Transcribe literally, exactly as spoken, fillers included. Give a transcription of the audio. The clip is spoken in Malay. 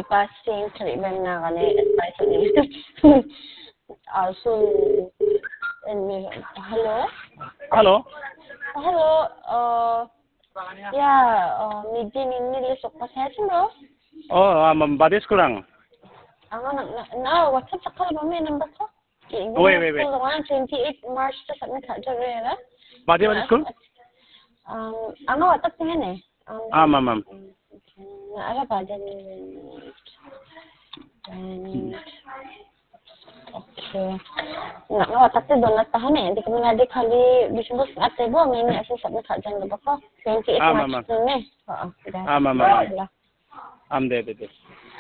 passing cari bem na kani advice ni. Also, and hello. Hello. Hello. Uh, yeah. Uh, meeting ini lesok pas hari bro. Oh, um, badis kurang. Ang na na WhatsApp sakal ba may number ko? Wait, wait, wait. twenty-eight March ta sa naka jare na. Badi badis school? Um, ang WhatsApp tingin eh. Ah, ma'am, ma'am. Naala pa dyan. Okay. Nak WhatsApp tu doon tahan eh. Hindi kami nadi kali bisubos ate bo may ni asa sa naka dyan ba ko? twenty-eight March ni. Oo. Ah, ma'am, ma'am. Am de de de.